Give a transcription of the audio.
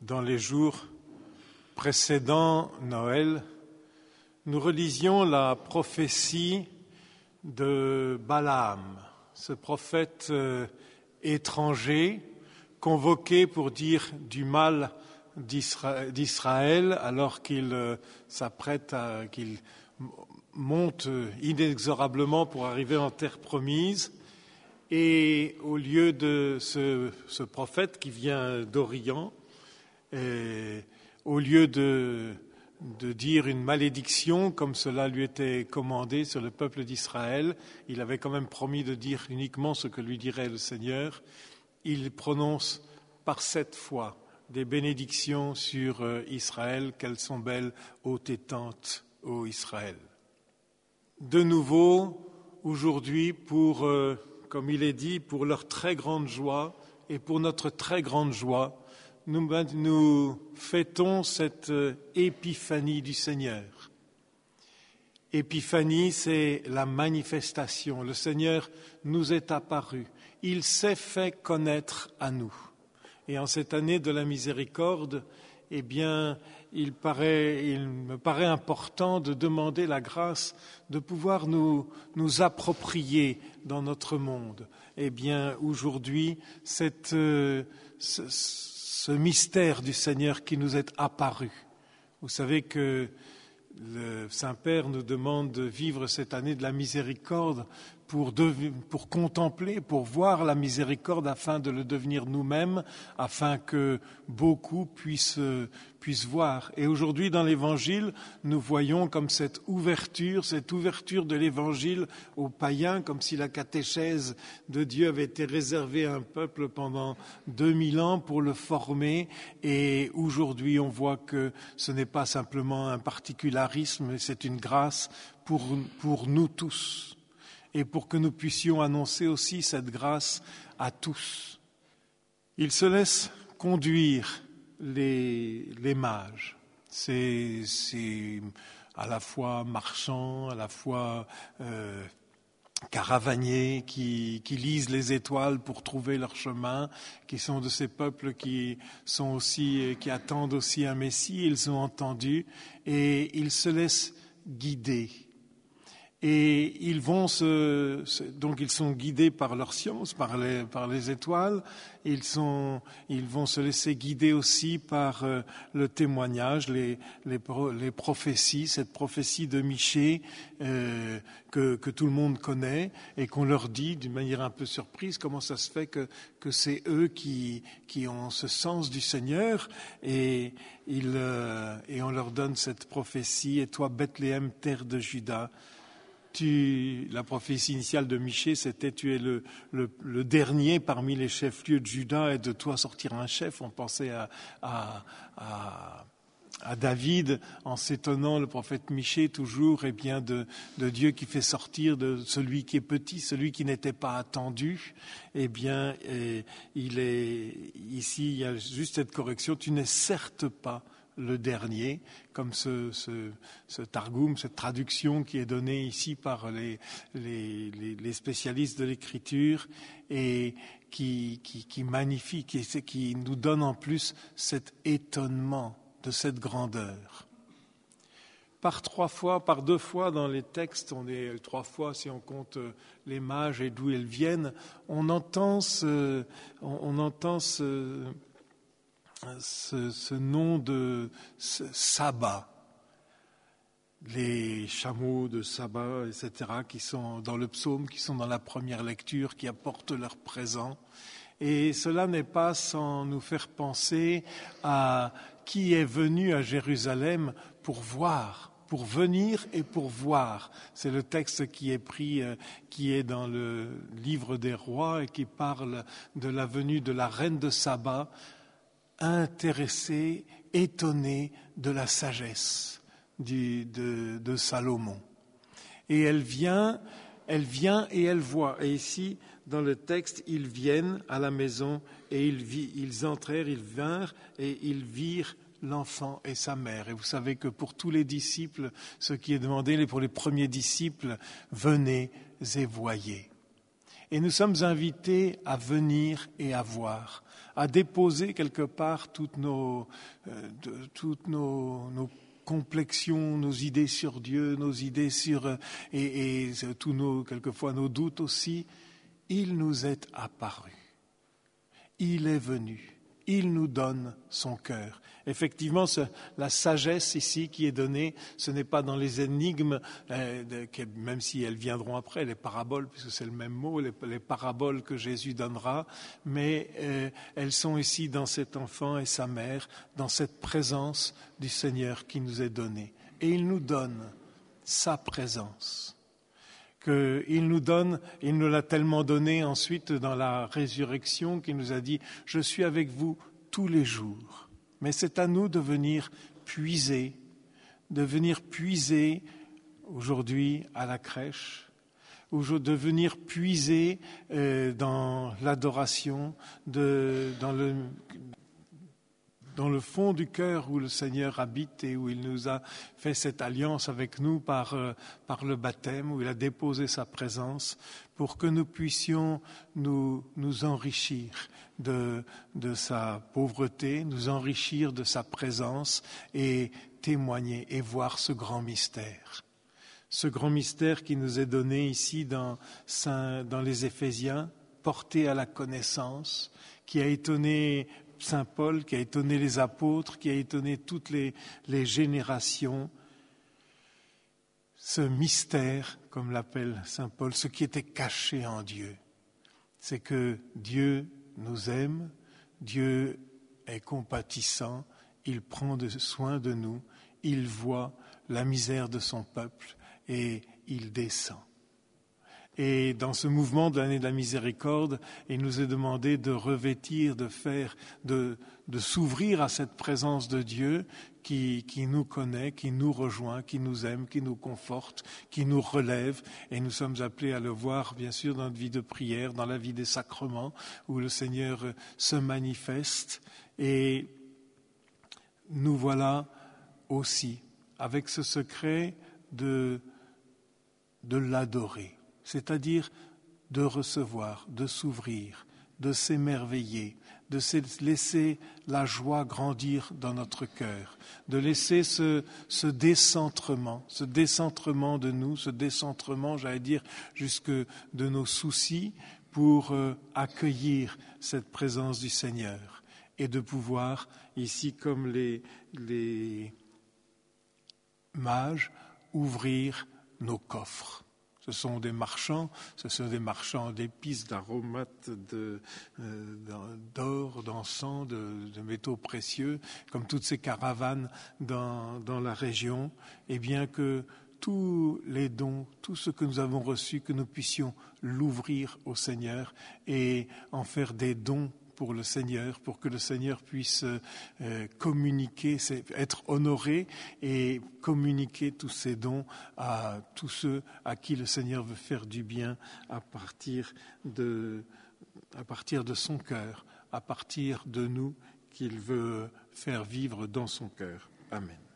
Dans les jours précédant Noël, nous relisions la prophétie de Balaam, ce prophète étranger convoqué pour dire du mal d'Israël alors qu'il qu'il monte inexorablement pour arriver en terre promise. Et au lieu de ce prophète qui vient d'Orient, au lieu de dire une malédiction comme cela lui était commandé sur le peuple d'Israël, il avait quand même promis de dire uniquement ce que lui dirait le Seigneur. Il prononce par 7 fois des bénédictions sur Israël. Qu'elles sont belles, ô tes tentes, ô Israël. De nouveau, aujourd'hui, comme il est dit, pour leur très grande joie et pour notre très grande joie, nous fêtons cette épiphanie du Seigneur. Épiphanie, c'est la manifestation. Le Seigneur nous est apparu. Il s'est fait connaître à nous. Et en cette année de la miséricorde, eh bien, il me paraît important de demander la grâce de pouvoir nous approprier dans notre monde. Eh bien, aujourd'hui, ce mystère du Seigneur qui nous est apparu. Vous savez que le Saint-Père nous demande de vivre cette année de la miséricorde pour contempler, pour voir la miséricorde afin de le devenir nous-mêmes, afin que beaucoup puissent voir. Et aujourd'hui, dans l'Évangile, nous voyons comme cette ouverture de l'Évangile aux païens, comme si la catéchèse de Dieu avait été réservée à un peuple pendant 2000 ans pour le former. Et aujourd'hui, on voit que ce n'est pas simplement un particularisme, mais c'est une grâce pour nous tous. Et pour que nous puissions annoncer aussi cette grâce à tous. Il se laisse conduire les mages. C'est à la fois marchands, à la fois caravaniers qui lisent les étoiles pour trouver leur chemin, qui sont de ces peuples qui attendent aussi un Messie. Ils ont entendu et ils se laissent guider. Et ils sont guidés par leur science, par les étoiles. Ils vont se laisser guider aussi par le témoignage, les prophéties, cette prophétie de Michée que tout le monde connaît et qu'on leur dit d'une manière un peu surprise comment ça se fait que c'est eux qui ont ce sens du Seigneur et on leur donne cette prophétie. Et toi, Bethléem, terre de Juda, la prophétie initiale de Michée, c'était tu es le dernier parmi les chefs-lieux de Juda et de toi sortira un chef. On pensait à David en s'étonnant, le prophète Michée toujours de Dieu qui fait sortir de celui qui est petit, celui qui n'était pas attendu. Eh bien, il y a juste cette correction, tu n'es certes pas le dernier, comme ce targum, cette traduction qui est donnée ici par les spécialistes de l'écriture et qui magnifie, qui nous donne en plus cet étonnement de cette grandeur. Par 2 fois dans les textes, on est 3 fois si on compte les mages et d'où ils viennent, on entend ce nom de Saba, les chameaux de Saba, etc., qui sont dans le psaume, qui sont dans la première lecture, qui apportent leur présent. Et cela n'est pas sans nous faire penser à qui est venu à Jérusalem pour venir et pour voir. C'est le texte qui est pris, qui est dans le livre des rois et qui parle de la venue de la reine de Saba, intéressée, étonnée de la sagesse de Salomon. Et elle vient et elle voit. Et ici, dans le texte, ils viennent à la maison et ils vinrent et ils virent l'enfant et sa mère. Et vous savez que pour tous les disciples, ce qui est demandé, pour les premiers disciples, venez et voyez. Et nous sommes invités à venir et à voir, à déposer quelque part toutes nos complexions, nos idées sur Dieu, nos idées sur et tous quelquefois nos doutes aussi. Il nous est apparu. Il est venu. Il nous donne son cœur. Effectivement, la sagesse ici qui est donnée, ce n'est pas dans les énigmes, même si elles viendront après, les paraboles, puisque c'est le même mot, les paraboles que Jésus donnera, mais elles sont ici dans cet enfant et sa mère, dans cette présence du Seigneur qui nous est donnée. Et il nous donne sa présence. Il nous l'a tellement donné ensuite dans la résurrection qu'il nous a dit « Je suis avec vous tous les jours ». Mais c'est à nous de venir puiser aujourd'hui à la crèche, de venir puiser dans l'adoration, dans le fond du cœur où le Seigneur habite et où il nous a fait cette alliance avec nous par le baptême, où il a déposé sa présence, pour que nous puissions nous enrichir de sa pauvreté, nous enrichir de sa présence et témoigner et voir ce grand mystère. Ce grand mystère qui nous est donné ici dans les Éphésiens, porté à la connaissance, qui a étonné Saint Paul, qui a étonné les apôtres, qui a étonné toutes les générations. Ce mystère, comme l'appelle Saint Paul, ce qui était caché en Dieu, c'est que Dieu nous aime, Dieu est compatissant, il prend soin de nous, il voit la misère de son peuple et il descend. Et dans ce mouvement de l'année de la miséricorde, il nous est demandé de revêtir, de s'ouvrir à cette présence de Dieu qui nous connaît, qui nous rejoint, qui nous aime, qui nous conforte, qui nous relève. Et nous sommes appelés à le voir, bien sûr, dans notre vie de prière, dans la vie des sacrements, où le Seigneur se manifeste. Et nous voilà aussi avec ce secret de l'adorer. C'est-à-dire de recevoir, de s'ouvrir, de s'émerveiller, de laisser la joie grandir dans notre cœur, de laisser ce décentrement de nous, ce décentrement, j'allais dire, jusque de nos soucis pour accueillir cette présence du Seigneur et de pouvoir, ici comme les mages, ouvrir nos coffres. Ce sont des marchands d'épices, d'aromates, d'or, d'encens, de métaux précieux, comme toutes ces caravanes dans la région, et bien que tous les dons, tout ce que nous avons reçu, que nous puissions l'ouvrir au Seigneur et en faire des dons pour le Seigneur, pour que le Seigneur puisse communiquer, être honoré et communiquer tous ses dons à tous ceux à qui le Seigneur veut faire du bien à partir de son cœur, à partir de nous qu'il veut faire vivre dans son cœur. Amen.